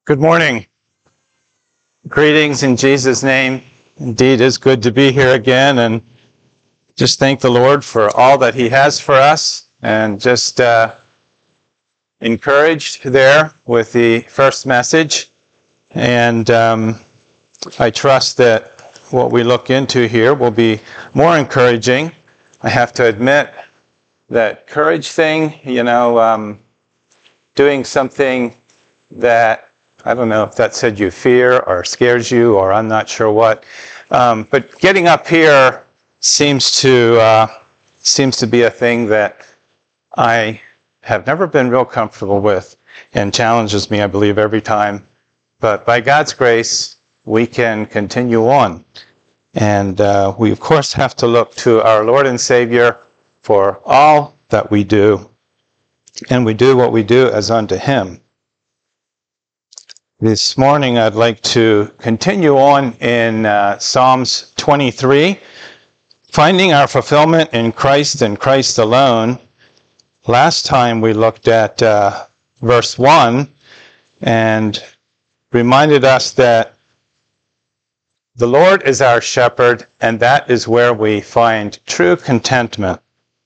Good morning. Greetings in Jesus' name. Indeed, it's good to be here again, and just thank the Lord for all that He has for us, and just encouraged there with the first message. And I trust that what we look into here will be more encouraging. I have to admit that courage thing, doing something that I don't know if that said you fear or scares you, or I'm not sure what. But getting up here seems to be a thing that I have never been real comfortable with, and challenges me, I believe, every time. But by God's grace, we can continue on. And we, of course, have to look to our Lord and Savior for all that we do. And we do what we do as unto Him. This morning, I'd like to continue on in Psalms 23, finding our fulfillment in Christ and Christ alone. Last time we looked at verse 1 and reminded us that the Lord is our shepherd, and that is where we find true contentment.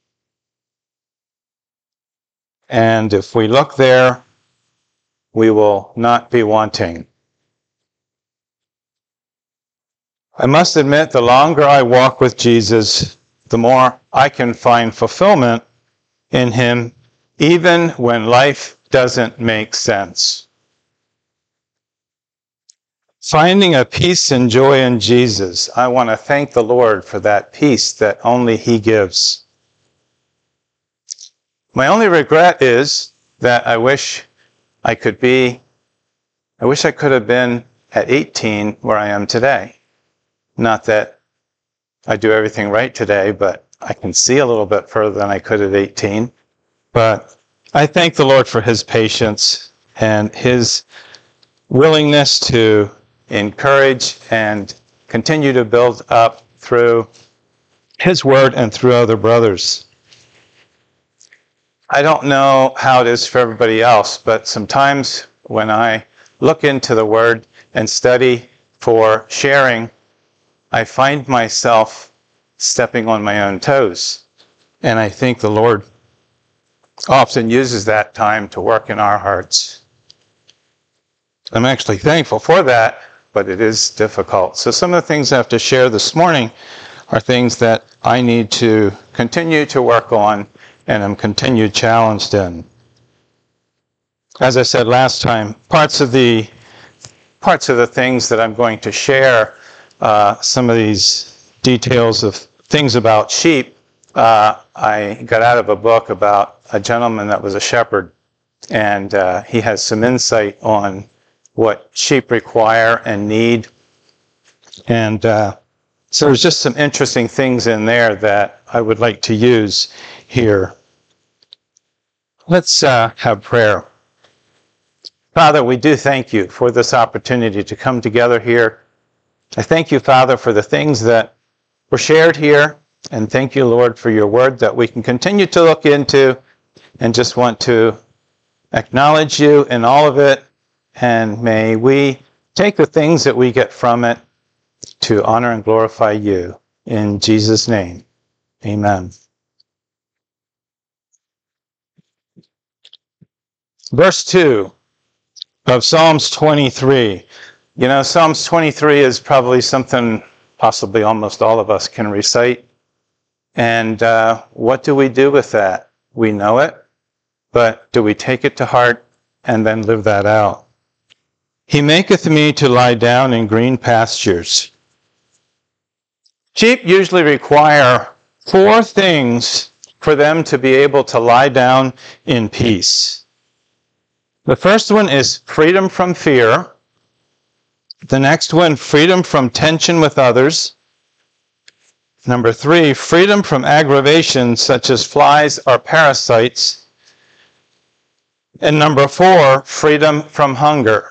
And if we look there, we will not be wanting. I must admit, the longer I walk with Jesus, the more I can find fulfillment in Him, even when life doesn't make sense. Finding a peace and joy in Jesus, I want to thank the Lord for that peace that only He gives. My only regret is that I wish I could have been at 18 where I am today. Not that I do everything right today, but I can see a little bit further than I could at 18. But I thank the Lord for His patience and His willingness to encourage and continue to build up through His Word and through other brothers. I don't know how it is for everybody else, but sometimes when I look into the Word and study for sharing, I find myself stepping on my own toes. And I think the Lord often uses that time to work in our hearts. I'm actually thankful for that, but it is difficult. So some of the things I have to share this morning are things that I need to continue to work on and am continued challenged in. As I said last time, parts of the things that I'm going to share, some of these details of things about sheep, I got out of a book about a gentleman that was a shepherd, and he has some insight on what sheep require and need. And so there's just some interesting things in there that I would like to use here. Let's have prayer. Father, we do thank You for this opportunity to come together here. I thank You, Father, for the things that were shared here, and thank You, Lord, for Your Word that we can continue to look into, and just want to acknowledge You in all of it, and may we take the things that we get from it to honor and glorify You. In Jesus' name, amen. Verse 2 of Psalms 23. You know, Psalms 23 is probably something possibly almost all of us can recite. And what do we do with that? We know it, but do we take it to heart and then live that out? He maketh me to lie down in green pastures. Sheep usually require 4 things for them to be able to lie down in peace. The first one is freedom from fear. The next one, freedom from tension with others. Number 3, freedom from aggravation such as flies or parasites. And number 4, freedom from hunger.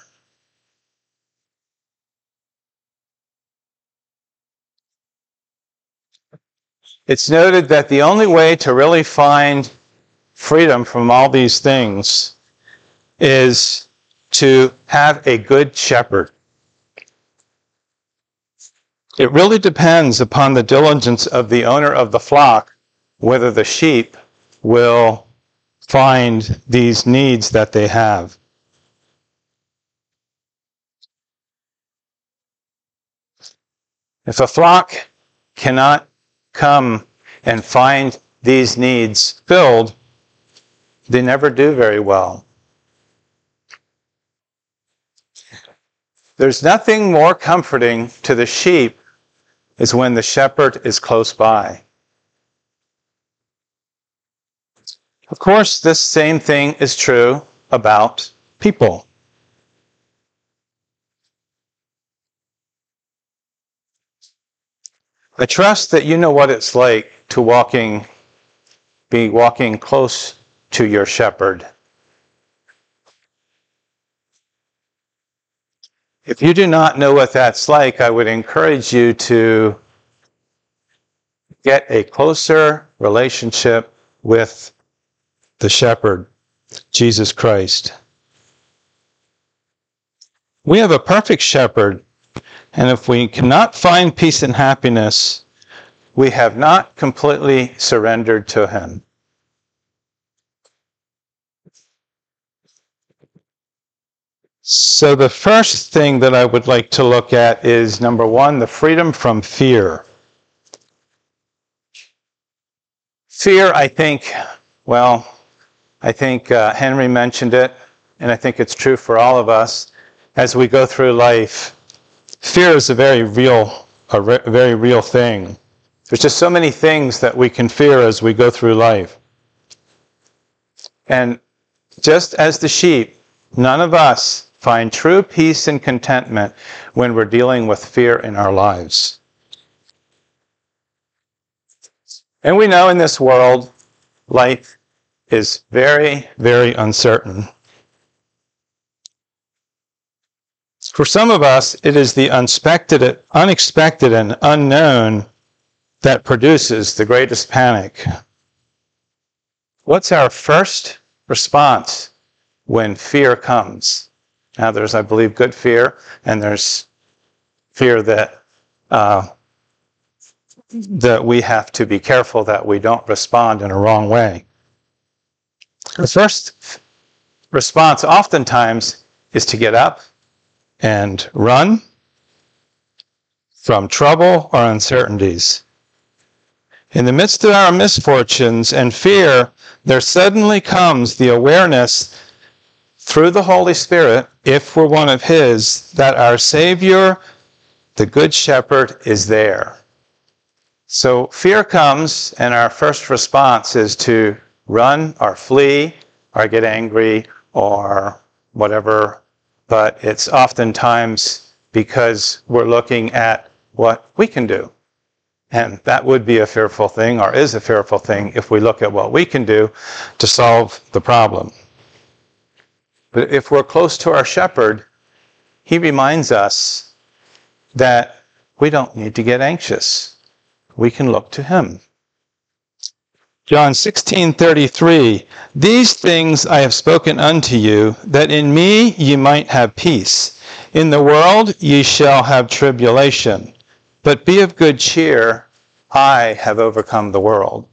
It's noted that the only way to really find freedom from all these things is to have a good shepherd? It really depends upon the diligence of the owner of the flock whether the sheep will find these needs that they have. If a flock cannot come and find these needs filled, they never do very well. There's nothing more comforting to the sheep is when the shepherd is close by. Of course, this same thing is true about people. I trust that you know what it's like to be walking close to your shepherd. If you do not know what that's like, I would encourage you to get a closer relationship with the shepherd, Jesus Christ. We have a perfect shepherd, and if we cannot find peace and happiness, we have not completely surrendered to him. So the first thing that I would like to look at is, number one, the freedom from fear. Fear, I think Henry mentioned it, and I think it's true for all of us as we go through life. Fear is a very real thing. There's just so many things that we can fear as we go through life. And just as the sheep, none of us find true peace and contentment when we're dealing with fear in our lives. And we know in this world, life is very, very uncertain. For some of us, it is the unexpected and unknown that produces the greatest panic. What's our first response when fear comes? Now, there's, I believe, good fear, and there's fear that we have to be careful that we don't respond in a wrong way. The first response oftentimes is to get up and run from trouble or uncertainties. In the midst of our misfortunes and fear, there suddenly comes the awareness through the Holy Spirit, if we're one of his, that our Savior, the Good Shepherd, is there. So fear comes, and our first response is to run or flee or get angry or whatever. But it's oftentimes because we're looking at what we can do. And that would be a fearful thing, or is a fearful thing, if we look at what we can do to solve the problem. But if we're close to our shepherd, he reminds us that we don't need to get anxious. We can look to him. John 16:33, these things I have spoken unto you, that in me ye might have peace. In the world ye shall have tribulation, but be of good cheer, I have overcome the world.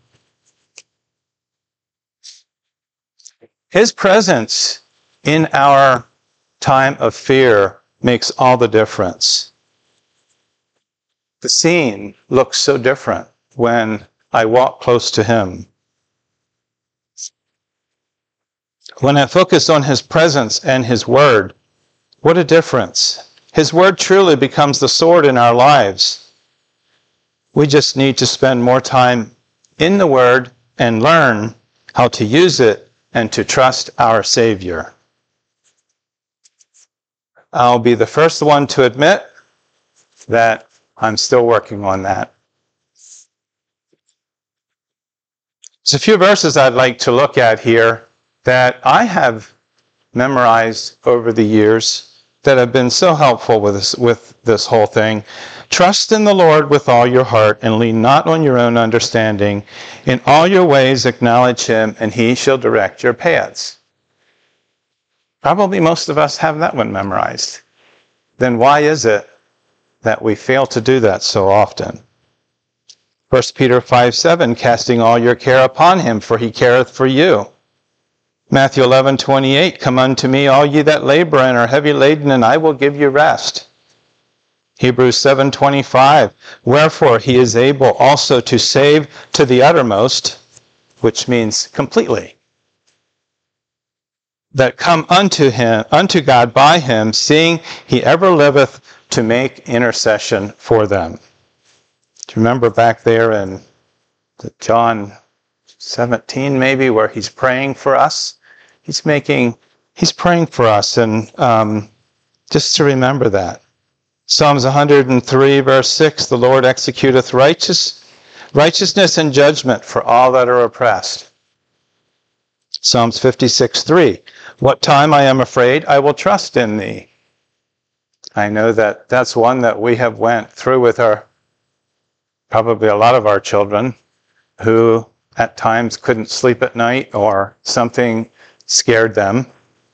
His presence in our time of fear makes all the difference. The scene looks so different when I walk close to him. When I focus on his presence and his word, what a difference. His word truly becomes the sword in our lives. We just need to spend more time in the word and learn how to use it and to trust our Savior. I'll be the first one to admit that I'm still working on that. There's a few verses I'd like to look at here that I have memorized over the years that have been so helpful with this whole thing. Trust in the Lord with all your heart and lean not on your own understanding. In all your ways acknowledge him, and he shall direct your paths. Probably most of us have that one memorized. Then why is it that we fail to do that so often? 1 Peter 5:7, casting all your care upon him, for he careth for you. Matthew 11:28, come unto me, all ye that labor and are heavy laden, and I will give you rest. Hebrews 7:25, wherefore he is able also to save to the uttermost, which means completely, that come unto him, unto God by him, seeing he ever liveth to make intercession for them. Do you remember back there in John 17 maybe, where he's praying for us? He's praying for us, and just to remember that. Psalms 103 verse 6, the Lord executeth righteousness and judgment for all that are oppressed. Psalms 56:3, what time I am afraid, I will trust in thee. I know that that's one that we have went through with probably a lot of our children, who at times couldn't sleep at night or something scared them.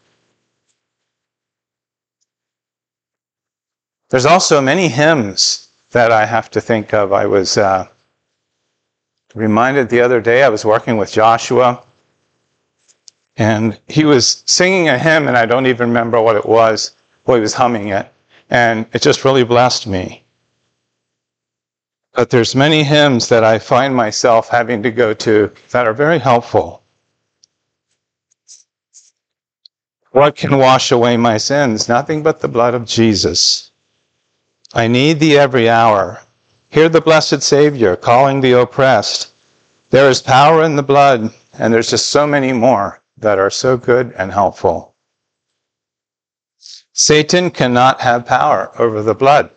There's also many hymns that I have to think of. I was reminded the other day, I was working with Joshua, and he was singing a hymn, and I don't even remember what it was. Well, he was humming it, and it just really blessed me. But there's many hymns that I find myself having to go to that are very helpful. What can wash away my sins? Nothing but the blood of Jesus. I need thee every hour. Hear the blessed Savior calling the oppressed. There is power in the blood, and there's just so many more that are so good and helpful. Satan cannot have power over the blood.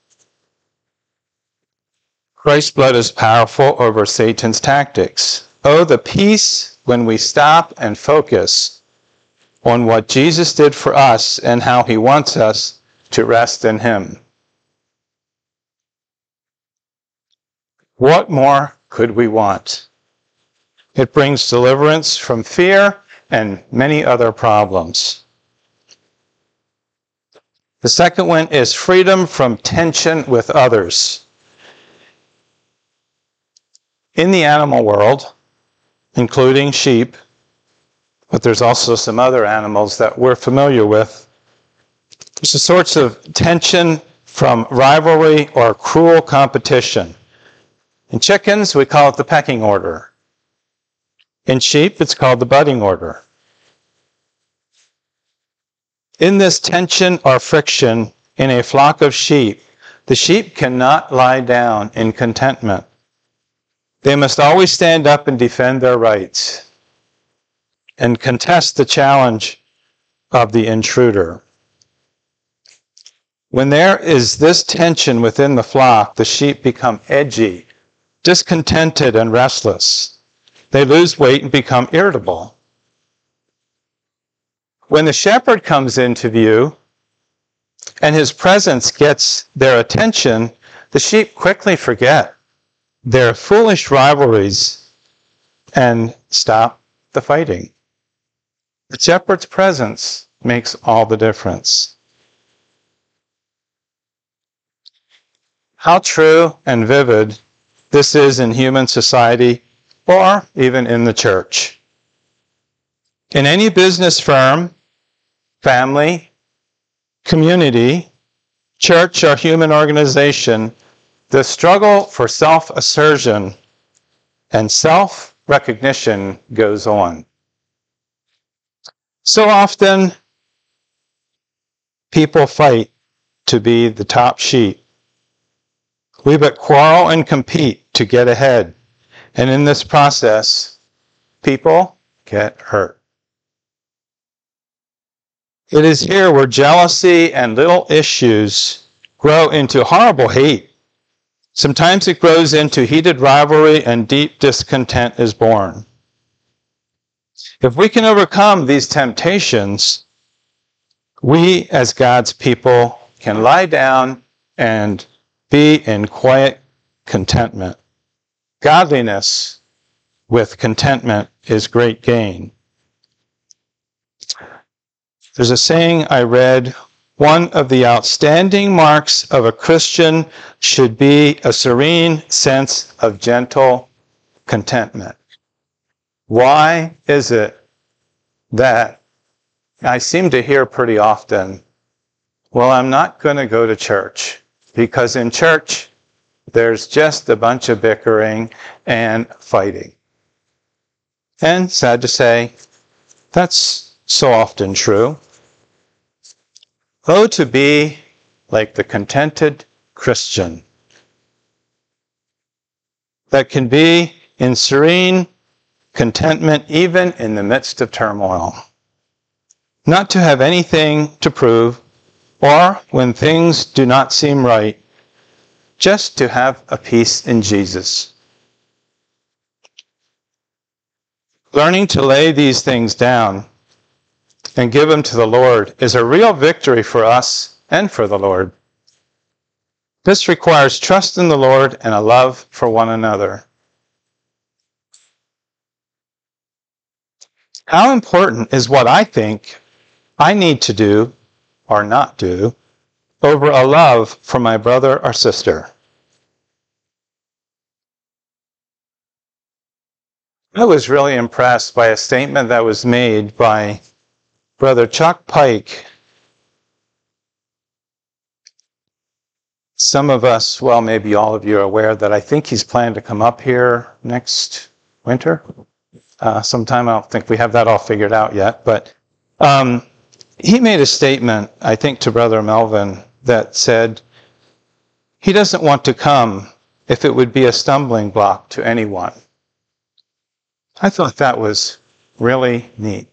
Christ's blood is powerful over Satan's tactics. Oh, the peace when we stop and focus on what Jesus did for us and how he wants us to rest in him. What more could we want? It brings deliverance from fear and many other problems. The second one is freedom from tension with others. In the animal world, including sheep, but there's also some other animals that we're familiar with, there's a sort of tension from rivalry or cruel competition. In chickens, we call it the pecking order. In sheep, it's called the butting order. In this tension or friction in a flock of sheep, the sheep cannot lie down in contentment. They must always stand up and defend their rights and contest the challenge of the intruder. When there is this tension within the flock, the sheep become edgy, discontented, and restless. They lose weight and become irritable. When the shepherd comes into view and his presence gets their attention, the sheep quickly forget their foolish rivalries and stop the fighting. The shepherd's presence makes all the difference. How true and vivid this is in human society or even in the church. In any business firm, family, community, church, or human organization, the struggle for self-assertion and self-recognition goes on. So often, people fight to be the top sheep. We but quarrel and compete to get ahead. And in this process, people get hurt. It is here where jealousy and little issues grow into horrible hate. Sometimes it grows into heated rivalry and deep discontent is born. If we can overcome these temptations, we as God's people can lie down and be in quiet contentment. Godliness with contentment is great gain. There's a saying I read, one of the outstanding marks of a Christian should be a serene sense of gentle contentment. Why is it that I seem to hear pretty often, well, I'm not going to go to church because in church there's just a bunch of bickering and fighting. And sad to say, that's so often true. Oh, to be like the contented Christian that can be in serene contentment even in the midst of turmoil. Not to have anything to prove, or when things do not seem right, just to have a peace in Jesus. Learning to lay these things down and give them to the Lord is a real victory for us and for the Lord. This requires trust in the Lord and a love for one another. How important is what I think I need to do or not do over a love for my brother or sister? I was really impressed by a statement that was made by Brother Chuck Pike. Some of us, well, maybe all of you are aware that I think he's planned to come up here next winter. Sometime. I don't think we have that all figured out yet. But he made a statement, I think, to Brother Melvin that said he doesn't want to come if it would be a stumbling block to anyone. I thought that was really neat.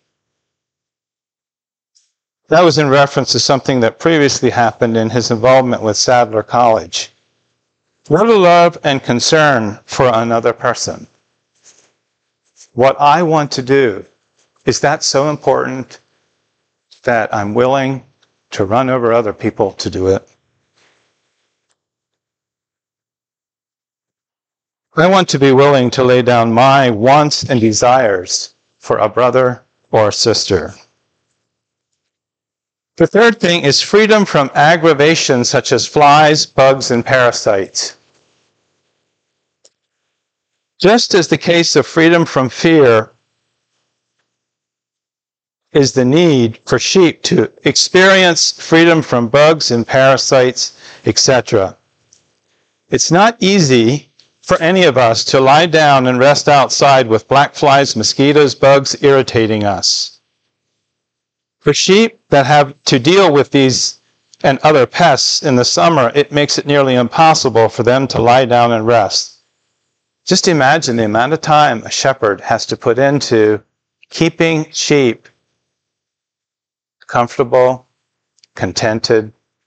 That was in reference to something that previously happened in his involvement with Sadler College. What a love and concern for another person. What I want to do, is that so important that I'm willing to run over other people to do it? I want to be willing to lay down my wants and desires for a brother or a sister. The third thing is freedom from aggravation such as flies, bugs, and parasites. Just as the case of freedom from fear is the need for sheep to experience freedom from bugs and parasites, etc. It's not easy for any of us to lie down and rest outside with black flies, mosquitoes, bugs irritating us. For sheep that have to deal with these and other pests in the summer, it makes it nearly impossible for them to lie down and rest. Just imagine the amount of time a shepherd has to put into keeping sheep comfortable, contented.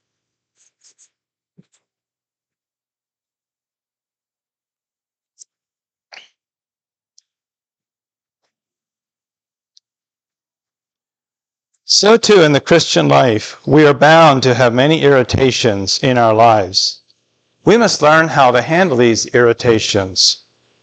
So too in the Christian life, we are bound to have many irritations in our lives. We must learn how to handle these irritations.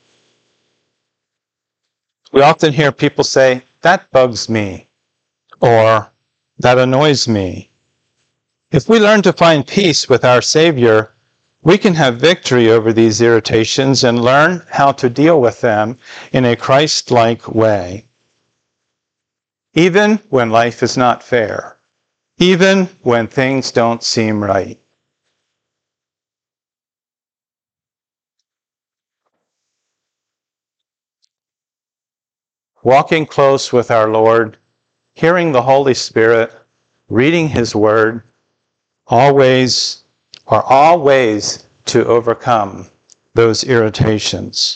We often hear people say, that bugs me, or that annoys me. If we learn to find peace with our Savior, we can have victory over these irritations and learn how to deal with them in a Christ-like way. Even when life is not fair, even when things don't seem right. Walking close with our Lord, hearing the Holy Spirit, reading His Word, are all ways to overcome those irritations.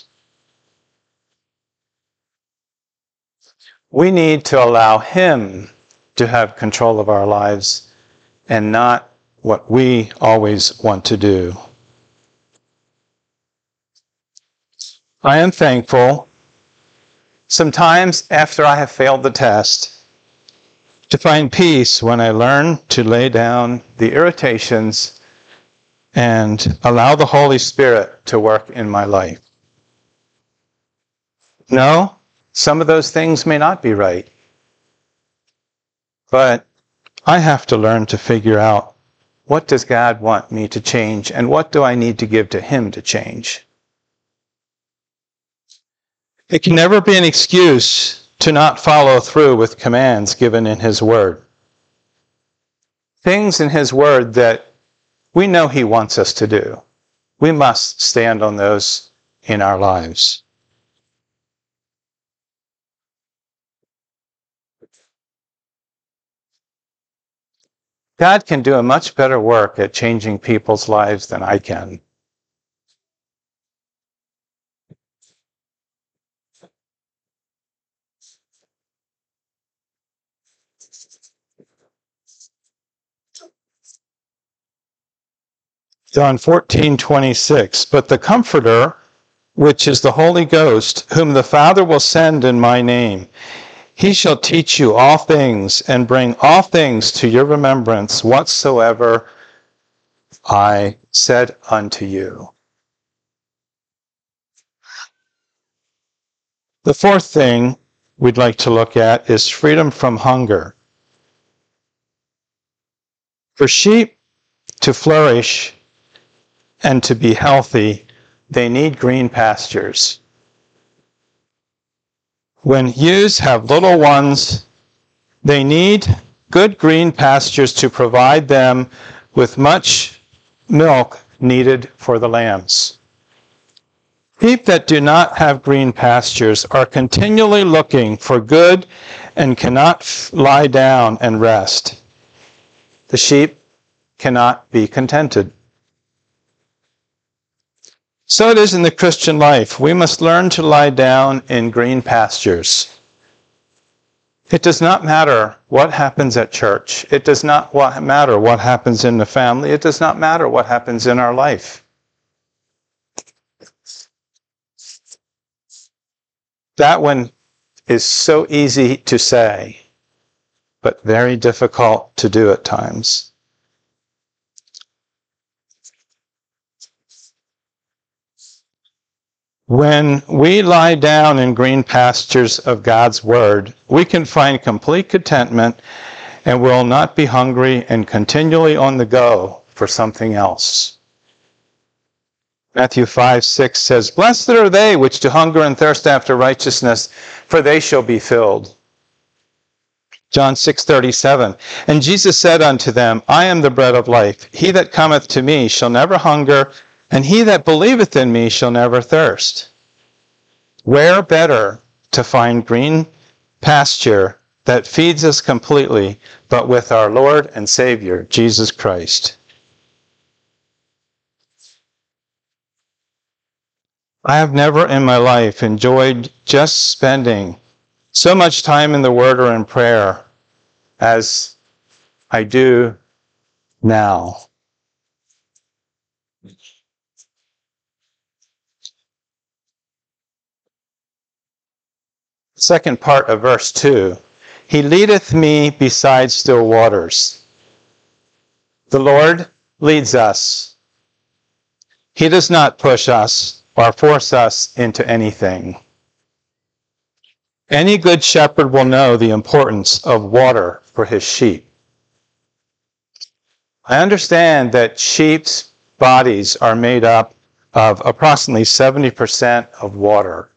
We need to allow Him to have control of our lives and not what we always want to do. I am thankful, sometimes after I have failed the test, to find peace when I learn to lay down the irritations and allow the Holy Spirit to work in my life. No, some of those things may not be right, but I have to learn to figure out, what does God want me to change, and what do I need to give to Him to change? It can never be an excuse to not follow through with commands given in His Word. Things in His Word that we know He wants us to do. We must stand on those in our lives. God can do a much better work at changing people's lives than I can. John 14:26, but the Comforter, which is the Holy Ghost, whom the Father will send in my name, He shall teach you all things and bring all things to your remembrance whatsoever I said unto you. The fourth thing we'd like to look at is freedom from hunger. For sheep to flourish and to be healthy, they need green pastures. When ewes have little ones, they need good green pastures to provide them with much milk needed for the lambs. Sheep that do not have green pastures are continually looking for good and cannot lie down and rest. The sheep cannot be contented. So it is in the Christian life. We must learn to lie down in green pastures. It does not matter what happens at church. It does not matter what happens in the family. It does not matter what happens in our life. That one is so easy to say, but very difficult to do at times. When we lie down in green pastures of God's Word, we can find complete contentment and will not be hungry and continually on the go for something else. Matthew 5:6 says, blessed are they which do hunger and thirst after righteousness, for they shall be filled. John 6:37, and Jesus said unto them, I am the bread of life. He that cometh to me shall never hunger, and he that believeth in me shall never thirst. Where better to find green pasture that feeds us completely, but with our Lord and Savior, Jesus Christ. I have never in my life enjoyed just spending so much time in the Word or in prayer as I do now. Second part of verse 2, He leadeth me beside still waters. The Lord leads us. He does not push us or force us into anything. Any good shepherd will know the importance of water for his sheep. I understand that sheep's bodies are made up of approximately 70% of water.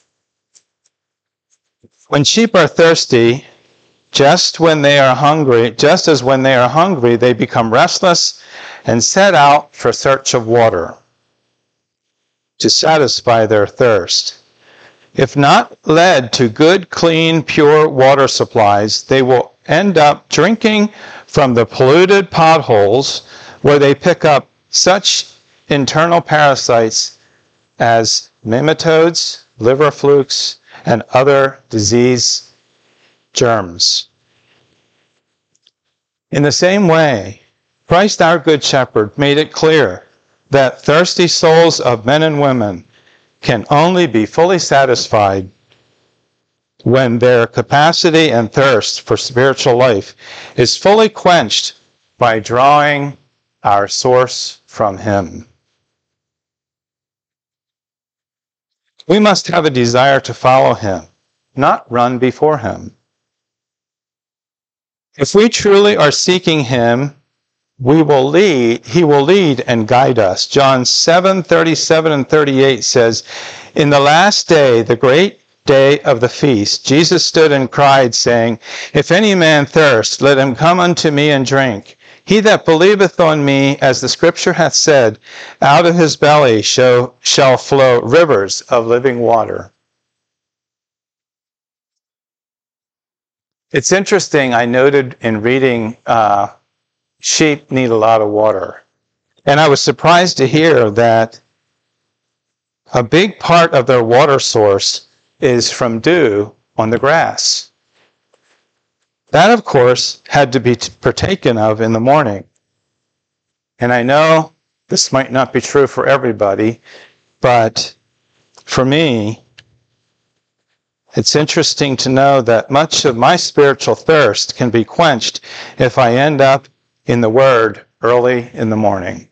When sheep are thirsty, just as when they are hungry, they become restless and set out for search of water to satisfy their thirst. If not led to good, clean, pure water supplies, they will end up drinking from the polluted potholes where they pick up such internal parasites as nematodes, liver flukes, and other disease germs. In the same way, Christ our Good Shepherd made it clear that thirsty souls of men and women can only be fully satisfied when their capacity and thirst for spiritual life is fully quenched by drawing our source from Him. We must have a desire to follow Him, not run before Him. If we truly are seeking him, he will lead and guide us. John 7:37 and 38 says, "In the last day, the great day of the feast, Jesus stood and cried, saying, If any man thirst, let him come unto me and drink. He that believeth on me, as the scripture hath said, out of his belly shall flow rivers of living water." It's interesting, I noted in reading, sheep need a lot of water. And I was surprised to hear that a big part of their water source is from dew on the grass. That, of course, had to be partaken of in the morning. And I know this might not be true for everybody, but for me, it's interesting to know that much of my spiritual thirst can be quenched if I end up in the Word early in the morning.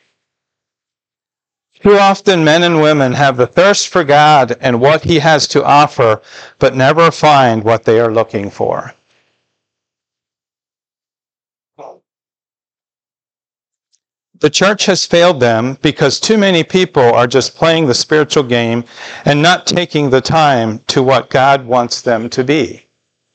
Too often men and women have the thirst for God and what he has to offer, but never find what they are looking for. The church has failed them because too many people are just playing the spiritual game and not taking the time to what God wants them to be.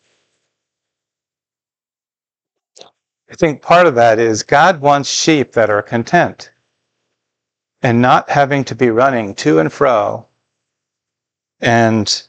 I think part of that is God wants sheep that are content and not having to be running to and fro. And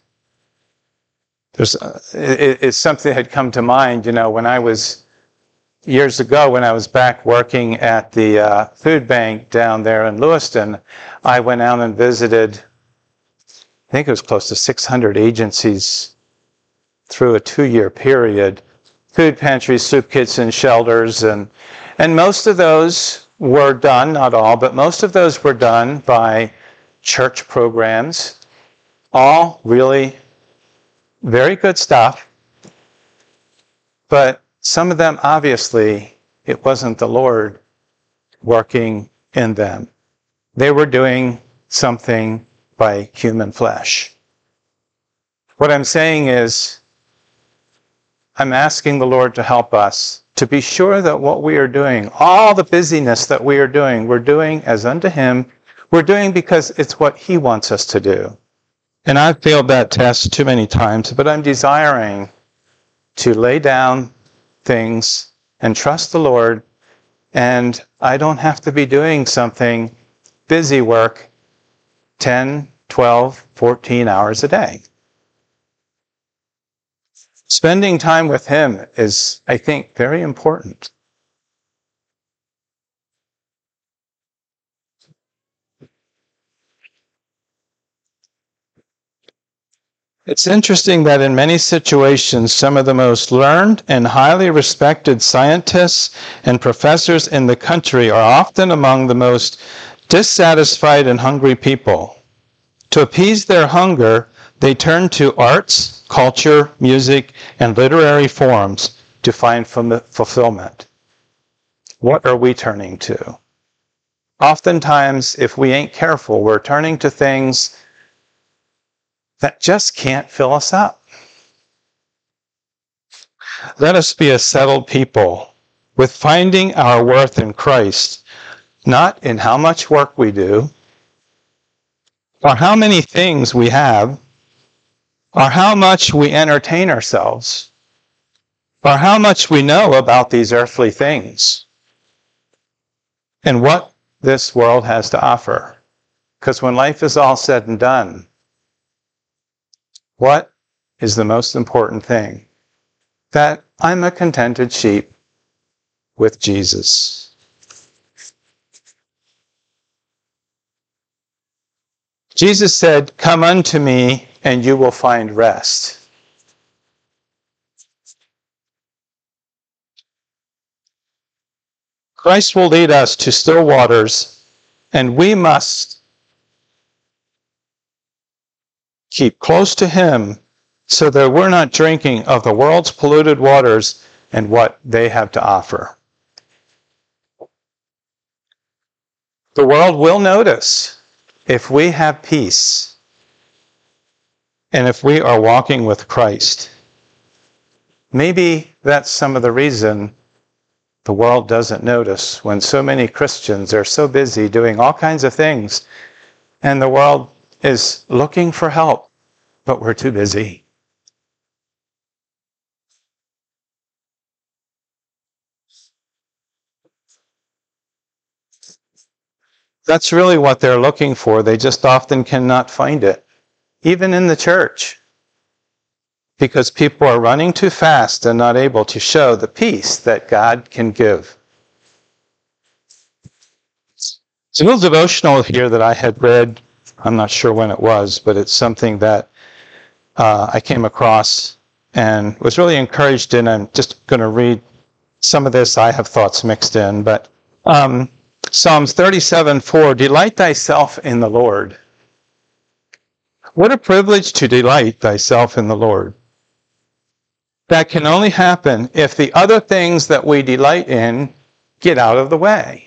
it's something that had come to mind, when I was years ago, when I was back working at the food bank down there in Lewiston. I went out and visited, I think it was close to 600 agencies through a 2-year period, food pantries, soup kitchens, shelters, and most of those were done, not all, but most of those were done by church programs, all really very good stuff, but some of them, obviously, it wasn't the Lord working in them. They were doing something by human flesh. What I'm saying is, I'm asking the Lord to help us to be sure that what we are doing, all the busyness that we are doing, we're doing as unto him. We're doing because it's what he wants us to do. And I've failed that test too many times, but I'm desiring to lay down things and trust the Lord, and I don't have to be doing something, busy work, 10, 12, 14 hours a day. Spending time with him is, I think, very important. It's interesting that in many situations, some of the most learned and highly respected scientists and professors in the country are often among the most dissatisfied and hungry people. To appease their hunger, they turn to arts, culture, music, and literary forms to find fulfillment. What are we turning to? Oftentimes, if we ain't careful, we're turning to things that just can't fill us up. Let us be a settled people with finding our worth in Christ, not in how much work we do, or how many things we have, or how much we entertain ourselves, or how much we know about these earthly things, and what this world has to offer. Because when life is all said and done, what is the most important thing? That I'm a contented sheep with Jesus. Jesus said, "Come unto me, and you will find rest." Christ will lead us to still waters, and we must keep close to him so that we're not drinking of the world's polluted waters and what they have to offer. The world will notice if we have peace and if we are walking with Christ. Maybe that's some of the reason the world doesn't notice when so many Christians are so busy doing all kinds of things, and the world is looking for help, but we're too busy. That's really what they're looking for. They just often cannot find it, even in the church, because people are running too fast and not able to show the peace that God can give. It's a little devotional here that I had read. I'm not sure when it was, but it's something that I came across and was really encouraged in. I'm just going to read some of this. I have thoughts mixed in, but Psalms 37:4, delight thyself in the Lord. What a privilege to delight thyself in the Lord. That can only happen if the other things that we delight in get out of the way.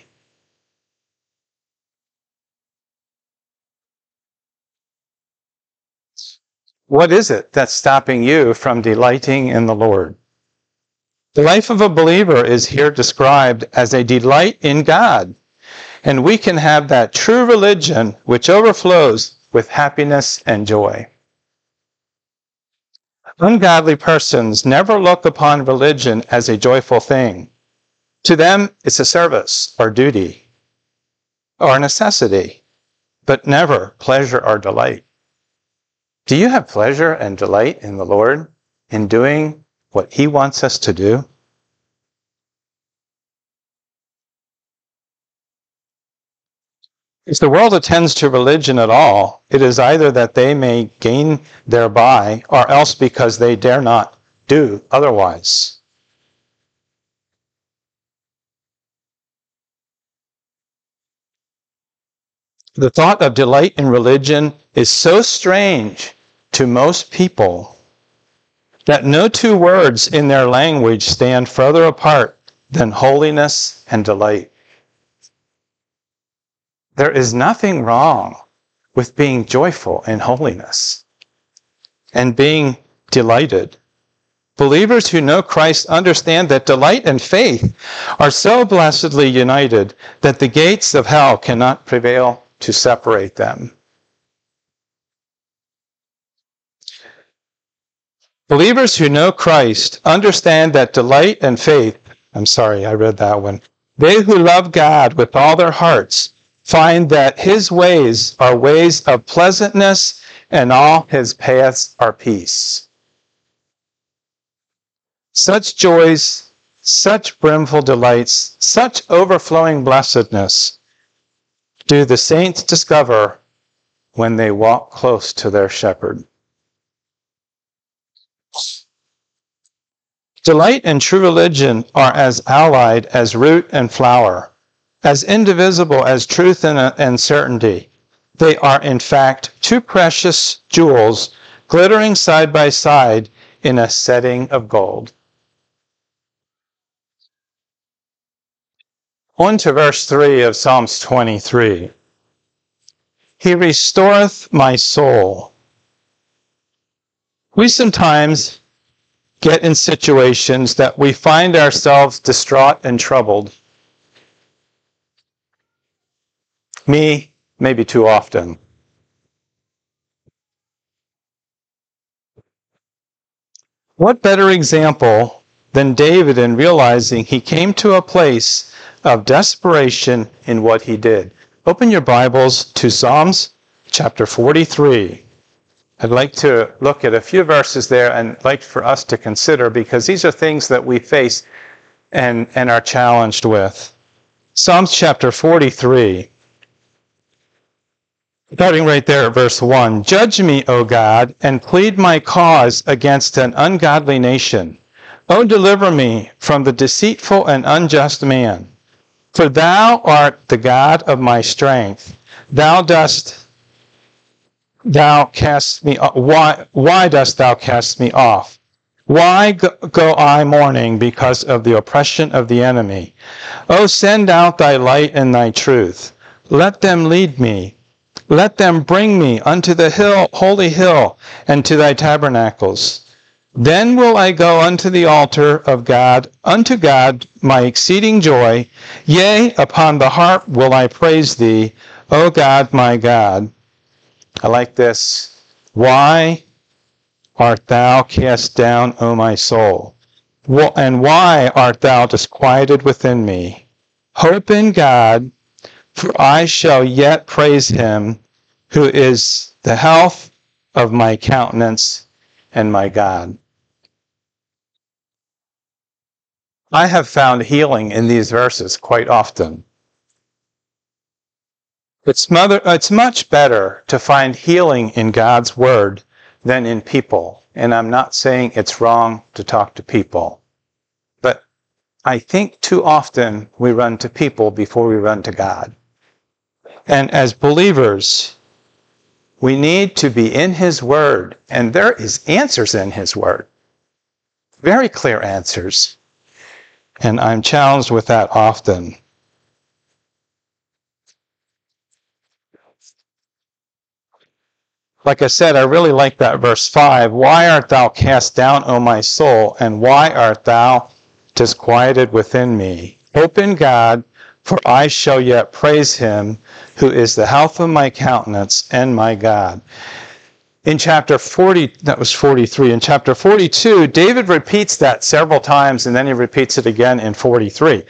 What is it that's stopping you from delighting in the Lord? The life of a believer is here described as a delight in God. And we can have that true religion which overflows with happiness and joy. Ungodly persons never look upon religion as a joyful thing. To them, it's a service or duty or necessity, but never pleasure or delight. Do you have pleasure and delight in the Lord, in doing what He wants us to do? If the world attends to religion at all, it is either that they may gain thereby, or else because they dare not do otherwise. The thought of delight in religion is so strange to most people that no two words in their language stand further apart than holiness and delight. There is nothing wrong with being joyful in holiness and being delighted. Believers who know Christ understand that delight and faith are so blessedly united that the gates of hell cannot prevail to separate them. Believers who know Christ understand that delight and faith, I read that one. They who love God with all their hearts find that His ways are ways of pleasantness and all His paths are peace. Such joys, such brimful delights, such overflowing blessedness do the saints discover when they walk close to their shepherd. Delight and true religion are as allied as root and flower, as indivisible as truth and certainty. They are, in fact, two precious jewels glittering side by side in a setting of gold. On to verse 3 of Psalms 23. He restoreth my soul. We sometimes get in situations that we find ourselves distraught and troubled. Me, maybe too often. What better example than David in realizing he came to a place of desperation in what he did? Open your Bibles to Psalms chapter 43. I'd like to look at a few verses there and like for us to consider because these are things that we face and are challenged with. Psalms chapter 43. Starting right there at verse 1. Judge me, O God, and plead my cause against an ungodly nation. O deliver me from the deceitful and unjust man. For thou art the God of my strength. Why dost thou cast me off? Why go I mourning because of the oppression of the enemy? O send out thy light and thy truth. Let them lead me. Let them bring me unto the hill, holy hill, and to thy tabernacles. Then will I go unto the altar of God, unto God my exceeding joy. Yea, upon the harp will I praise thee, O God, my God. I like this. Why art thou cast down, O my soul? And why art thou disquieted within me? Hope in God, for I shall yet praise him, who is the health of my countenance and my God. I have found healing in these verses quite often. It's much better to find healing in God's word than in people. And I'm not saying it's wrong to talk to people. But I think too often we run to people before we run to God. And as believers, we need to be in his word. And there is answers in his word. Very clear answers. And I'm challenged with that often. Like I said, I really like that verse 5. Why art thou cast down, O my soul, and why art thou disquieted within me? Hope in God, for I shall yet praise him, who is the health of my countenance and my God. In chapter 40, that was 43. In chapter 42, David repeats that several times, and then he repeats it again in 43.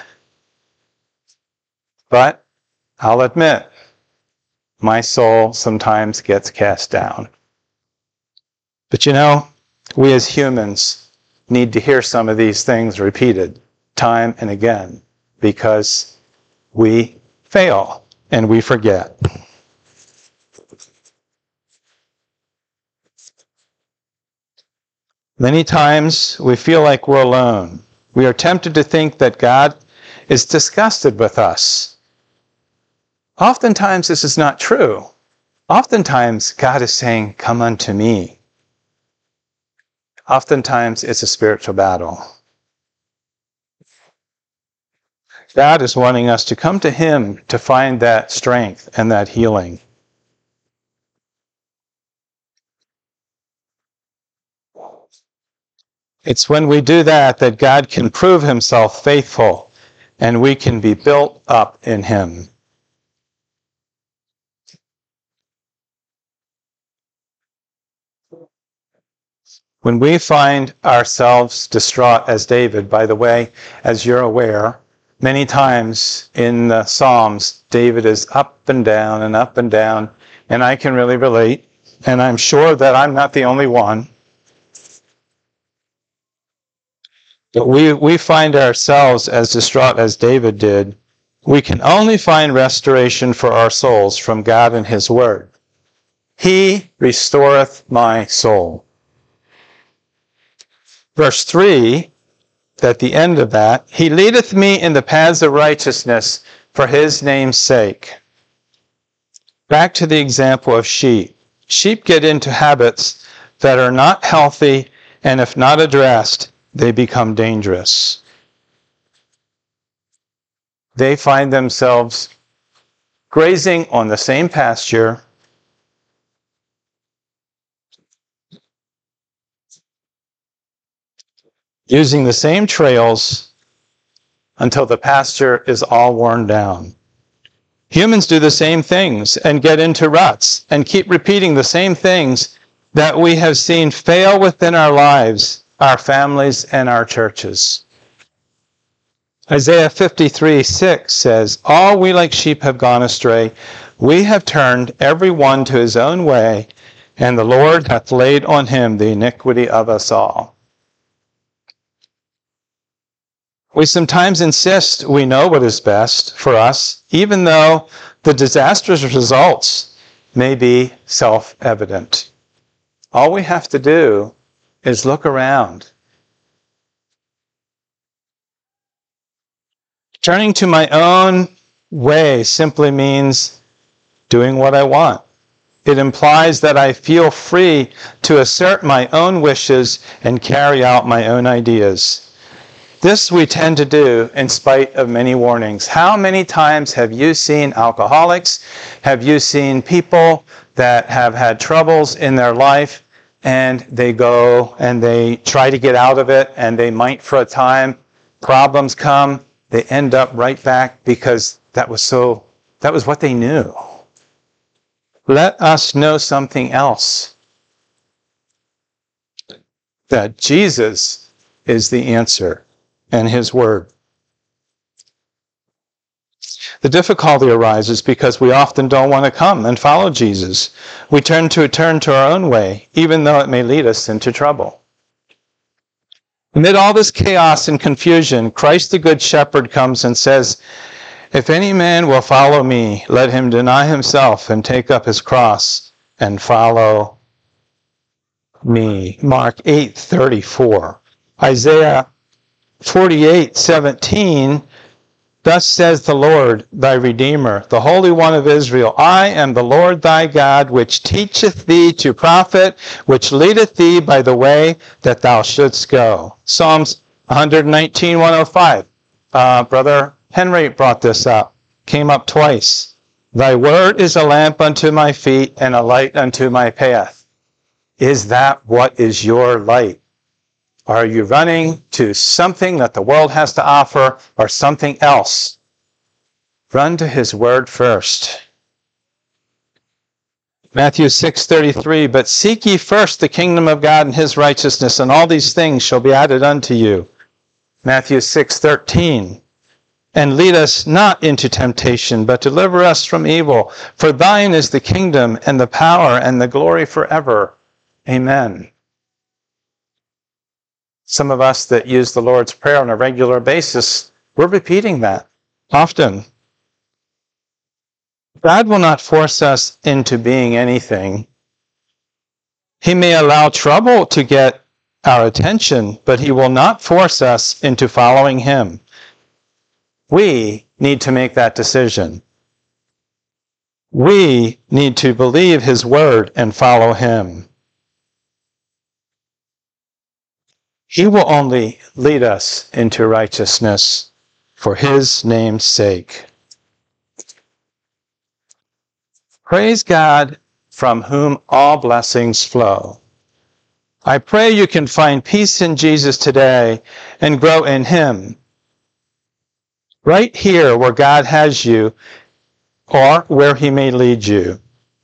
But I'll admit, my soul sometimes gets cast down. But you know, we as humans need to hear some of these things repeated time and again, because we fail and we forget. Many times we feel like we're alone. We are tempted to think that God is disgusted with us. Oftentimes this is not true. Oftentimes God is saying, come unto me. Oftentimes it's a spiritual battle. God is wanting us to come to him to find that strength and that healing. It's when we do that that God can prove himself faithful and we can be built up in him. When we find ourselves distraught as David, by the way, as you're aware, many times in the Psalms, David is up and down, and I can really relate, and I'm sure that I'm not the only one. But we find ourselves as distraught as David did. We can only find restoration for our souls from God and his word. He restoreth my soul. Verse 3, at the end of that, he leadeth me in the paths of righteousness for his name's sake. Back to the example of sheep. Sheep get into habits that are not healthy, and if not addressed, they become dangerous. They find themselves grazing on the same pasture, using the same trails until the pasture is all worn down. Humans do the same things and get into ruts and keep repeating the same things that we have seen fail within our lives, our families, and our churches. Isaiah 53:6 says, all we like sheep have gone astray. We have turned every one to his own way, and the Lord hath laid on him the iniquity of us all. We sometimes insist we know what is best for us, even though the disastrous results may be self-evident. All we have to do is look around. Turning to my own way simply means doing what I want. It implies that I feel free to assert my own wishes and carry out my own ideas. This we tend to do in spite of many warnings. How many times have you seen alcoholics? Have you seen people that have had troubles in their life and they go and they try to get out of it, and they might for a time. Problems come, they end up right back because that was what they knew. Let us know something else. That Jesus is the answer and his word. The difficulty arises because we often don't want to come and follow Jesus. We turn to our own way, even though it may lead us into trouble. Amid all this chaos and confusion, Christ the Good Shepherd comes and says, "If any man will follow me, let him deny himself and take up his cross and follow me." Mark 8:34. Isaiah 48:17. Thus says the Lord, thy Redeemer, the Holy One of Israel, I am the Lord thy God, which teacheth thee to profit, which leadeth thee by the way that thou shouldst go. Psalms 119:105. Brother Henry brought this up, came up twice. Thy word is a lamp unto my feet and a light unto my path. Is that what is your light? Are you running to something that the world has to offer or something else? Run to his word first. Matthew 6:33, but seek ye first the kingdom of God and his righteousness, and all these things shall be added unto you. Matthew 6:13, and lead us not into temptation, but deliver us from evil. For thine is the kingdom and the power and the glory forever. Amen. Some of us that use the Lord's Prayer on a regular basis, we're repeating that often. God will not force us into being anything. He may allow trouble to get our attention, but he will not force us into following him. We need to make that decision. We need to believe his word and follow him. He will only lead us into righteousness for his name's sake. Praise God, from whom all blessings flow. I pray you can find peace in Jesus today and grow in him. Right here where God has you, or where he may lead you.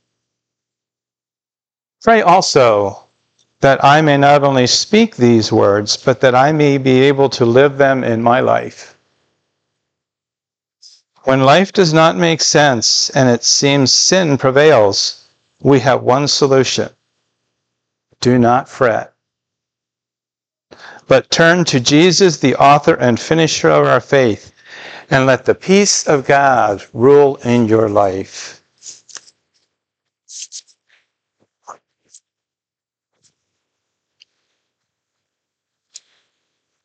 Pray also that I may not only speak these words, but that I may be able to live them in my life. When life does not make sense and it seems sin prevails, we have one solution. Do not fret, but turn to Jesus, the author and finisher of our faith, and let the peace of God rule in your life.